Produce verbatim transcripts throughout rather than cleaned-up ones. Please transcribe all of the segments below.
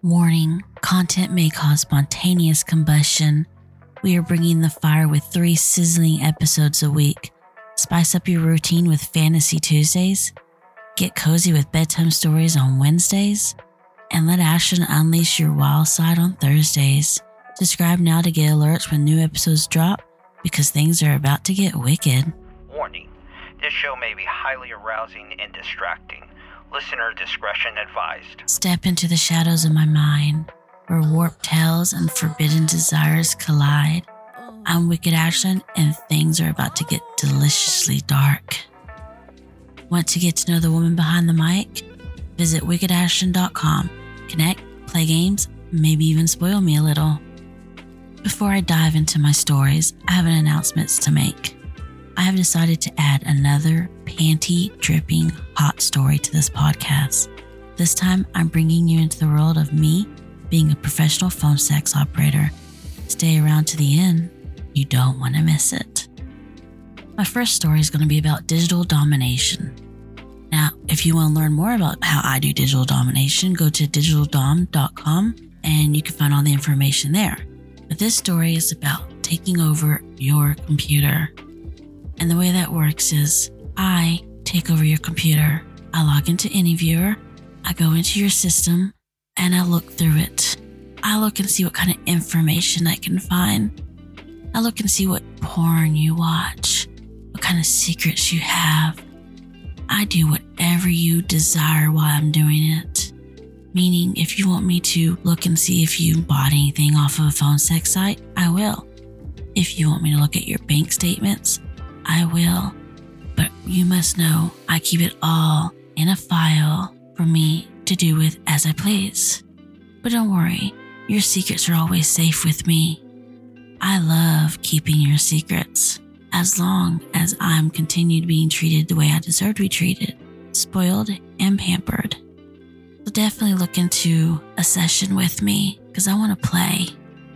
Warning, content may cause spontaneous combustion. We are bringing the fire with three sizzling episodes a week. Spice up your routine with Fantasy Tuesdays. Get cozy with bedtime stories on Wednesdays. And let Ashton unleash your wild side on Thursdays. Subscribe now to get alerts when new episodes drop, because things are about to get wicked. Warning, this show may be highly arousing and distracting. Listener discretion advised. Step into the shadows of my mind, where warped tales and forbidden desires collide. I'm Wicked Ashton, and things are about to get deliciously dark. Want to get to know the woman behind the mic? Visit wicked ashton dot com. Connect, play games, maybe even spoil me a little. Before I dive into my stories, I have an announcement to make. I have decided to add another panty-dripping hot story to this podcast. This time, I'm bringing you into the world of me being a professional phone sex operator. Stay around to the end. You don't want to miss it. My first story is going to be about digital domination. Now, if you want to learn more about how I do digital domination, go to digital dom dot com and you can find all the information there. But this story is about taking over your computer. And the way that works is I take over your computer. I log into AnyViewer. I go into your system and I look through it. I look and see what kind of information I can find. I look and see what porn you watch, what kind of secrets you have. I do whatever you desire while I'm doing it. Meaning, if you want me to look and see if you bought anything off of a phone sex site, I will. If you want me to look at your bank statements, I will. But you must know I keep it all in a file for me to do with as I please. But don't worry, your secrets are always safe with me. I love keeping your secrets as long as I'm continued being treated the way I deserve to be treated, spoiled and pampered. So definitely look into a session with me because I want to play.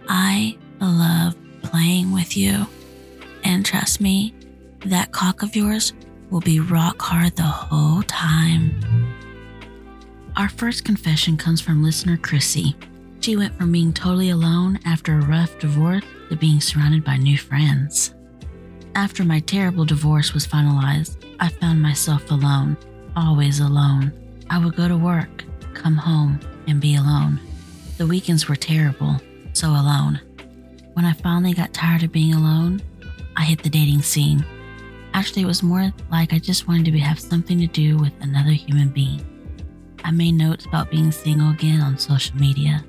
I love playing with you. And trust me, that cock of yours will be rock hard the whole time. Our first confession comes from listener Chrissy. She went from being totally alone after a rough divorce to being surrounded by new friends. After my terrible divorce was finalized, I found myself alone, always alone. I would go to work, come home, and be alone. The weekends were terrible, so alone. When I finally got tired of being alone, I hit the dating scene. Actually, it was more like I just wanted to have something to do with another human being. I made notes about being single again on social media.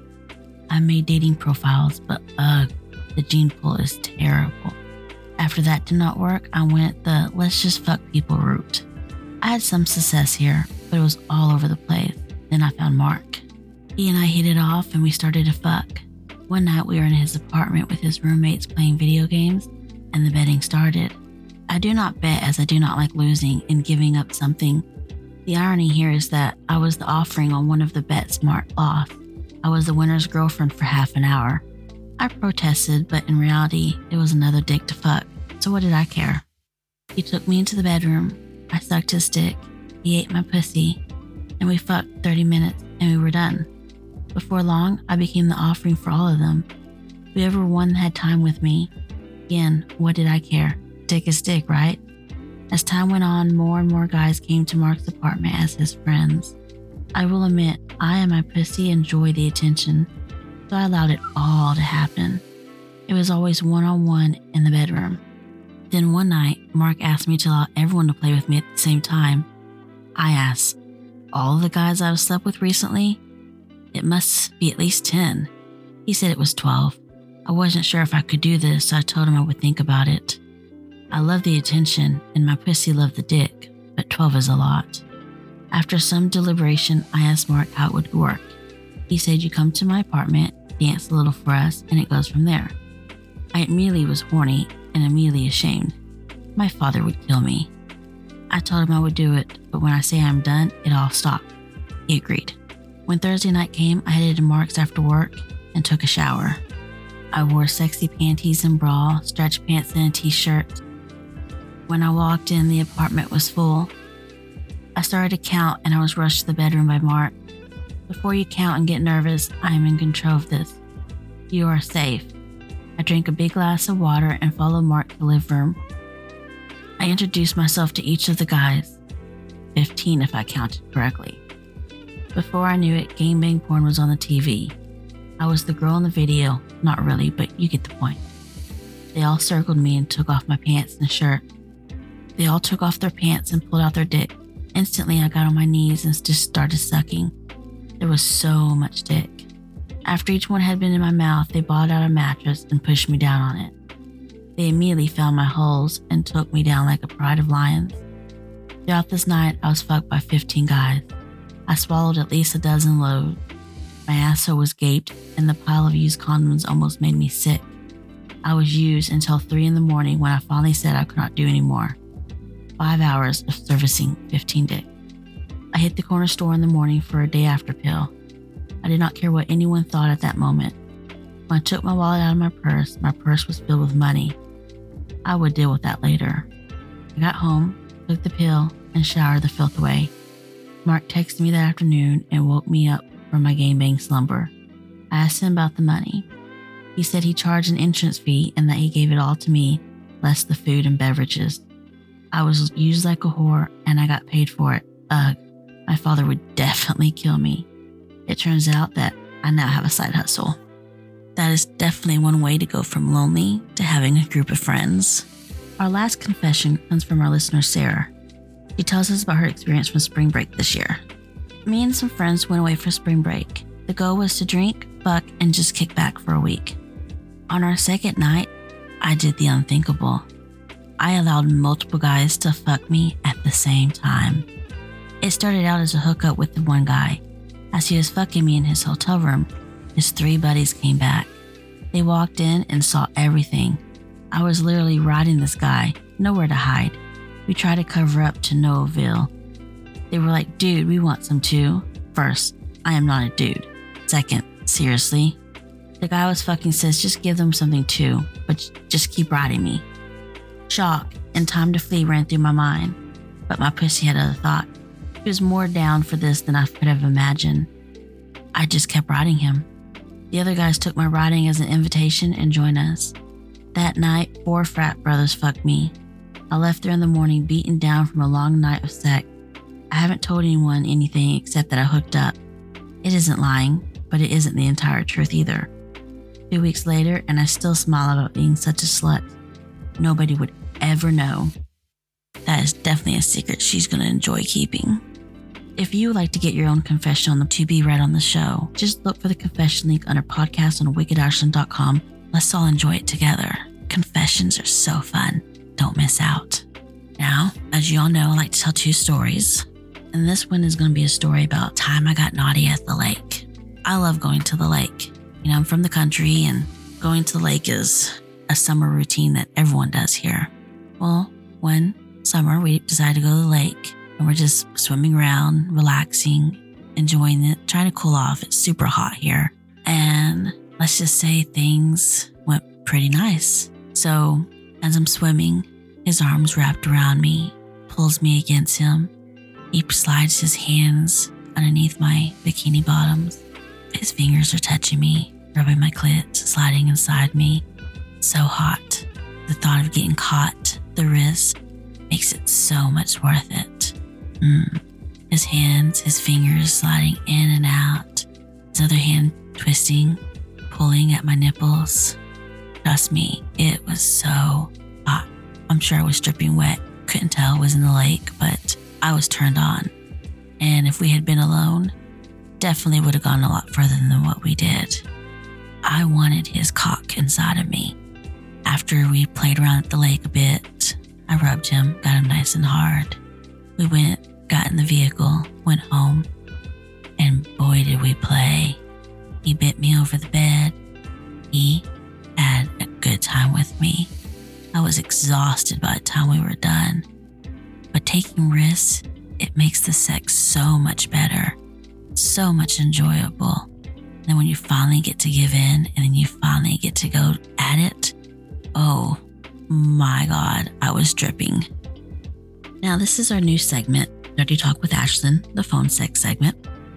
I made dating profiles, but ugh, the gene pool is terrible. After that did not work, I went the let's just fuck people route. I had some success here, but it was all over the place. Then I found Mark. He and I hit it off and we started to fuck. One night we were in his apartment with his roommates playing video games, and the betting started. I do not bet as I do not like losing and giving up something. The irony here is that I was the offering on one of the bets Mark lost. I was the winner's girlfriend for half an hour. I protested, but in reality, it was another dick to fuck. So what did I care? He took me into the bedroom. I sucked his dick. He ate my pussy. And we fucked thirty minutes and we were done. Before long, I became the offering for all of them. Whoever won had time with me. Again, what did I care? Dick is dick, right? As time went on, more and more guys came to Mark's apartment as his friends. I will admit, I and my pussy enjoy the attention, so I allowed it all to happen. It was always one-on-one in the bedroom. Then one night, Mark asked me to allow everyone to play with me at the same time. I asked, all of the guys I've slept with recently? It must be at least ten. He said it was twelve. I wasn't sure if I could do this, so I told him I would think about it. I love the attention, and my pussy loved the dick, but twelve is a lot. After some deliberation, I asked Mark how it would work. He said you come to my apartment, dance a little for us, and it goes from there. I immediately was horny and immediately ashamed. My father would kill me. I told him I would do it, but when I say I'm done, it all stopped. He agreed. When Thursday night came, I headed to Mark's after work and took a shower. I wore sexy panties and bra, stretch pants and a t-shirt. When I walked in, the apartment was full. I started to count and I was rushed to the bedroom by Mark. Before you count and get nervous, I am in control of this. You are safe. I drink a big glass of water and follow Mark to the living room. I introduce myself to each of the guys. fifteen if I counted correctly. Before I knew it, gangbang porn was on the T V. I was the girl in the video. Not really, but you get the point. They all circled me and took off my pants and shirt. They all took off their pants and pulled out their dick. Instantly, I got on my knees and just started sucking. There was so much dick. After each one had been in my mouth, they bought out a mattress and pushed me down on it. They immediately found my holes and took me down like a pride of lions. Throughout this night, I was fucked by fifteen guys. I swallowed at least a dozen loads. My asshole was gaped, and the pile of used condoms almost made me sick. I was used until three in the morning when I finally said I could not do anymore. Five hours of servicing fifteen dicks. I hit the corner store in the morning for a day after pill. I did not care what anyone thought at that moment. When I took my wallet out of my purse, my purse was filled with money. I would deal with that later. I got home, took the pill, and showered the filth away. Mark texted me that afternoon and woke me up from my gangbang slumber. I asked him about the money. He said he charged an entrance fee and that he gave it all to me, less the food and beverages. I was used like a whore and I got paid for it. Ugh, my father would definitely kill me. It turns out that I now have a side hustle. That is definitely one way to go from lonely to having a group of friends. Our last confession comes from our listener, Sarah. She tells us about her experience from spring break this year. Me and some friends went away for spring break. The goal was to drink, fuck, and just kick back for a week. On our second night, I did the unthinkable. I allowed multiple guys to fuck me at the same time. It started out as a hookup with the one guy. As he was fucking me in his hotel room, his three buddies came back. They walked in and saw everything. I was literally riding this guy, nowhere to hide. We tried to cover up to no avail. They were like, dude, we want some too. First, I am not a dude. Second, seriously? The guy I was fucking says, just give them something too, but just keep riding me. Shock and time to flee ran through my mind, but my pussy had other thoughts. He was more down for this than I could have imagined. I just kept riding him. The other guys took my riding as an invitation and joined us. That night, four frat brothers fucked me. I left there in the morning beaten down from a long night of sex. I haven't told anyone anything except that I hooked up. It isn't lying, but it isn't the entire truth either. Two weeks later, and I still smile about being such a slut. Nobody would ever know. That is definitely a secret she's going to enjoy keeping. If you would like to get your own confession on the to be read on the show, just look for the confession link under podcast on wicked ashland dot com. Let's all enjoy it together. Confessions are so fun. Don't miss out. Now, as you all know, I like to tell two stories. And this one is going to be a story about time I got naughty at the lake. I love going to the lake. You know, I'm from the country and going to the lake is a summer routine that everyone does here. Well, one summer we decided to go to the lake and we're just swimming around, relaxing, enjoying it, trying to cool off. It's super hot here. And let's just say things went pretty nice. So as I'm swimming, his arms wrapped around me, pulls me against him. He slides his hands underneath my bikini bottoms. His fingers are touching me, rubbing my clit, sliding inside me. So hot. The thought of getting caught, the risk, makes it so much worth it. Mm. His hands, his fingers sliding in and out. His other hand twisting, pulling at my nipples. Trust me, it was so hot. I'm sure I was dripping wet. Couldn't tell it was in the lake, but I was turned on. And if we had been alone, definitely would have gone a lot further than what we did. I wanted his cock inside of me. After we played around at the lake a bit, I rubbed him, got him nice and hard. We went, got in the vehicle, went home, and boy did we play. He bent me over the bed. He had a good time with me. I was exhausted by the time we were done. But taking risks, it makes the sex so much better, so much enjoyable. And then when you finally get to give in and then you finally get to go at it, oh my God, I was dripping. Now this is our new segment, Dirty Talk with Ashland, the phone sex segment.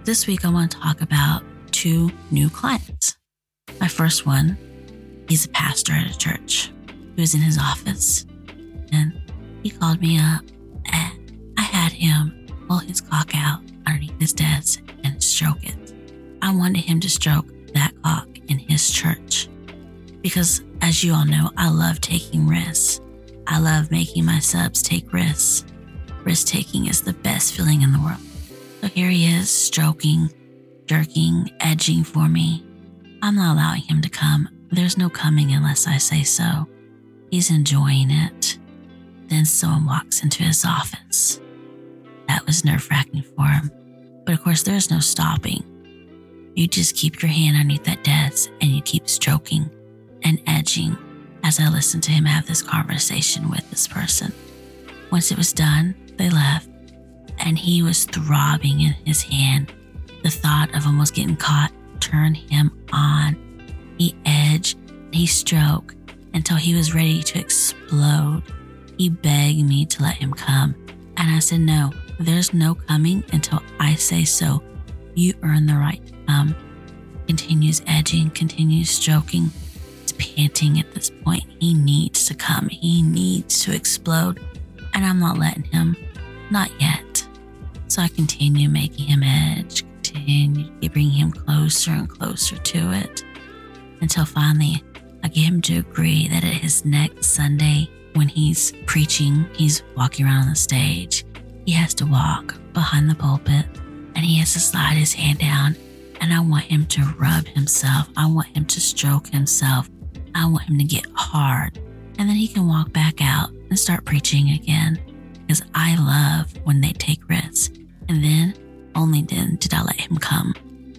This week I want to talk about two new clients. My first one, he's a pastor at a church who was in his office, and he called me up and I had him pull his cock out underneath his desk and stroke it. I wanted him to stroke that cock in his church because, as you all know, I love taking risks. I love making my subs take risks. Risk taking is the best feeling in the world. So here he is, stroking, jerking, edging for me. I'm not allowing him to come. There's no coming unless I say so. He's enjoying it. Then someone walks into his office. That was nerve-wracking for him. But of course, there's no stopping. You just keep your hand underneath that desk and you keep stroking and edging as I listen to him have this conversation with this person. Once it was done, they left, and he was throbbing in his hand. The thought of almost getting caught turned him on. He edged, he stroked until he was ready to explode. He begged me to let him come, and I said, no, there's no coming until I say so. You earn the right to come. Continues edging, continues stroking. He's panting at this point. He needs to come. He needs to explode. And I'm not letting him. Not yet. So I continue making him edge, continue bringing him closer and closer to it. Until finally, I get him to agree that at his next Sunday, when he's preaching, he's walking around on the stage, he has to walk behind the pulpit and he has to slide his hand down, and I want him to rub himself. I want him to stroke himself. I want him to get hard, and then he can walk back out and start preaching again, because I love when they take risks. And then, only then did I let him come.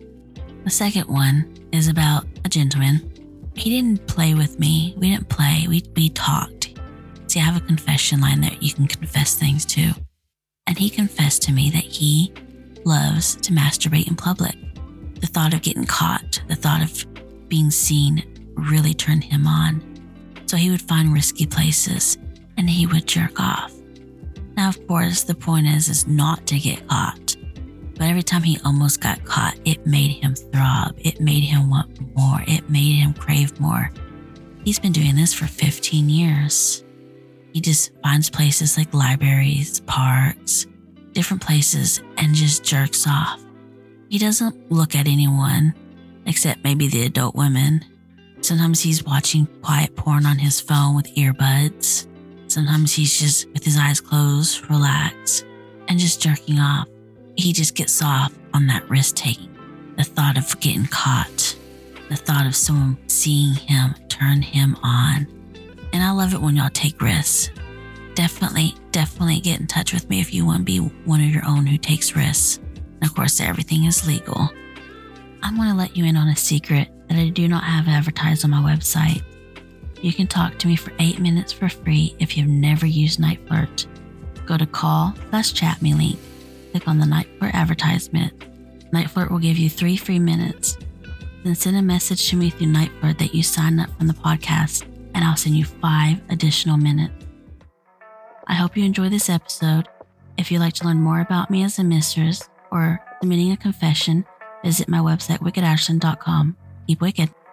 The second one is about a gentleman. He didn't play with me. We didn't play. We, we talked. See, I have a confession line that you can confess things to. And he confessed to me that he loves to masturbate in public. The thought of getting caught, the thought of being seen really turned him on. So he would find risky places and he would jerk off. Now, of course, the point is, is not to get caught. But every time he almost got caught, it made him throb. It made him want more. It made him crave more. He's been doing this for fifteen years. He just finds places like libraries, parks, different places, and just jerks off. He doesn't look at anyone except maybe the adult women. Sometimes he's watching quiet porn on his phone with earbuds. Sometimes he's just with his eyes closed, relaxed, and just jerking off. He just gets off on that risk taking. The thought of getting caught, the thought of someone seeing him turn him on. And I love it when y'all take risks. Definitely, definitely get in touch with me if you want to be one of your own who takes risks. And of course, everything is legal. I'm going to let you in on a secret that I do not have advertised on my website. You can talk to me for eight minutes for free if you've never used NiteFlirt. Go to call slash chat me link. Click on the NiteFlirt advertisement. NiteFlirt will give you three free minutes. Then send a message to me through NiteFlirt that you signed up from the podcast, and I'll send you five additional minutes. I hope you enjoy this episode. If you'd like to learn more about me as a mistress or submitting a confession, visit my website, wicked ashland dot com. Keep wicked.